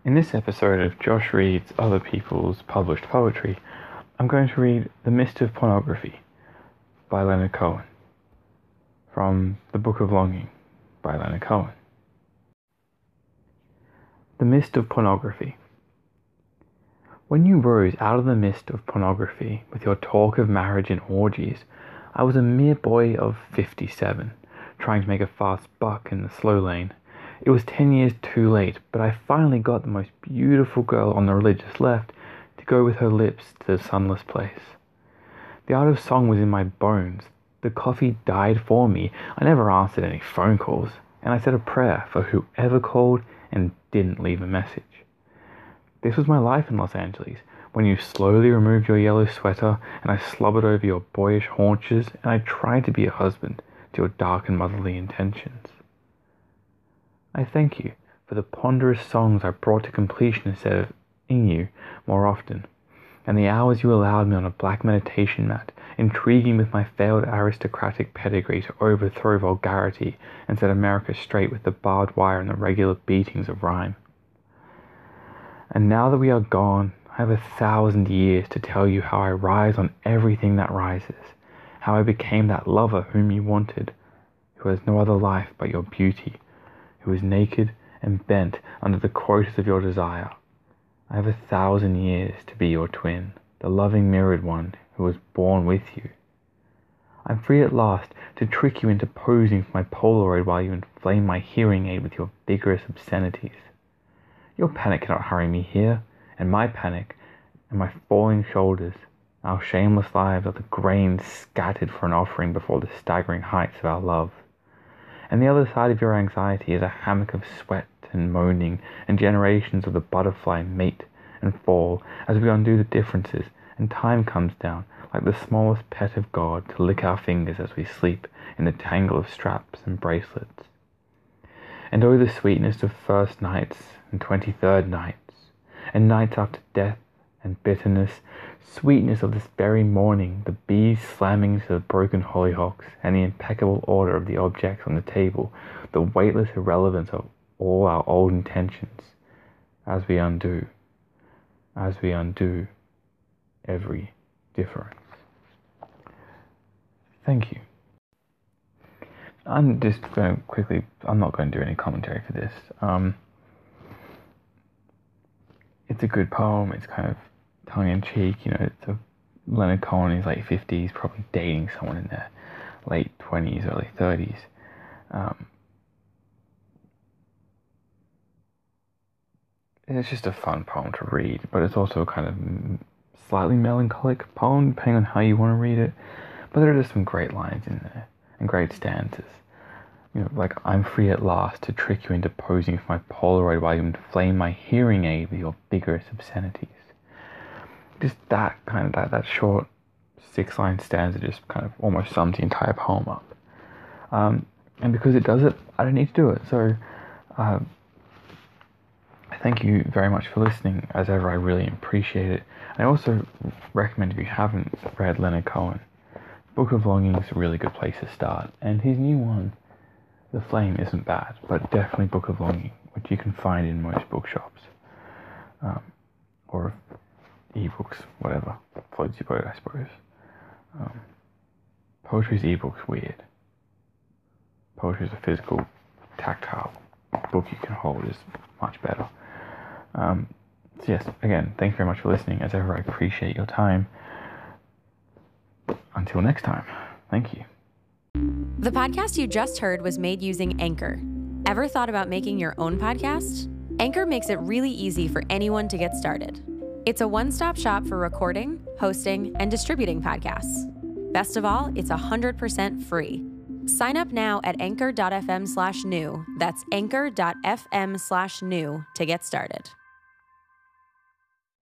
In this episode of Josh Reads Other People's Published Poetry, I'm going to read The Mist of Pornography by Leonard Cohen, from The Book of Longing by Leonard Cohen. The Mist of Pornography. When you rose out of the mist of pornography with your talk of marriage and orgies, I was a mere boy of 57, trying to make a fast buck in the slow lane. It was 10 years too late, but I finally got the most beautiful girl on the religious left to go with her lips to the sunless place. The art of song was in my bones. The coffee died for me. I never answered any phone calls, and I said a prayer for whoever called and didn't leave a message. This was my life in Los Angeles, when you slowly removed your yellow sweater and I slobbered over your boyish haunches and I tried to be a husband to your dark and motherly intentions. I thank you for the ponderous songs I brought to completion instead of in you more often, and the hours you allowed me on a black meditation mat, intriguing with my failed aristocratic pedigree to overthrow vulgarity and set America straight with the barbed wire and the regular beatings of rhyme. And now that we are gone, I have 1,000 years to tell you how I rise on everything that rises, how I became that lover whom you wanted, who has no other life but your beauty, who is naked and bent under the quotas of your desire. I have 1,000 years to be your twin, the loving mirrored one who was born with you. I'm free at last to trick you into posing for my Polaroid while you inflame my hearing aid with your vigorous obscenities. Your panic cannot hurry me here, and my panic, and my falling shoulders, our shameless lives are the grains scattered for an offering before the staggering heights of our love. And the other side of your anxiety is a hammock of sweat and moaning and generations of the butterfly mate and fall as we undo the differences and time comes down like the smallest pet of God to lick our fingers as we sleep in the tangle of straps and bracelets. And oh, the sweetness of first nights and 23rd nights and nights after death and bitterness, sweetness of this very morning, the bees slamming into the broken hollyhocks, and the impeccable order of the objects on the table, the weightless irrelevance of all our old intentions, as we undo every difference. Thank you. I'm just going to quickly, I'm not going to do any commentary for this. It's a good poem, it's kind of tongue-in-cheek, it's a Leonard Cohen in his late 50s, probably dating someone in their late 20s, early 30s. It's just a fun poem to read, but it's also a kind of slightly melancholic poem, depending on how you want to read it. But there are just some great lines in there, and great stanzas. Like, I'm free at last to trick you into posing for my Polaroid while you inflame my hearing aid with your vigorous obscenities. Just that short 6-line stanza just kind of almost sums the entire poem up. And because it does it, I don't need to do it. So, I thank you very much for listening. As ever, I really appreciate it. I also recommend, if you haven't read Leonard Cohen, Book of Longing is a really good place to start. And his new one, The Flame, isn't bad, but definitely Book of Longing, which you can find in most bookshops. Or ebooks, whatever floats your boat, I suppose. Poetry's ebooks weird. Poetry's a physical, tactile book you can hold is much better. So yes, again, thank you very much for listening. As ever, I appreciate your time. Until next time, thank you. The podcast you just heard was made using Anchor. Ever thought about making your own podcast? Anchor makes it really easy for anyone to get started. It's a one-stop shop for recording, hosting, and distributing podcasts. Best of all, it's 100% free. Sign up now at anchor.fm/new. That's anchor.fm/new to get started.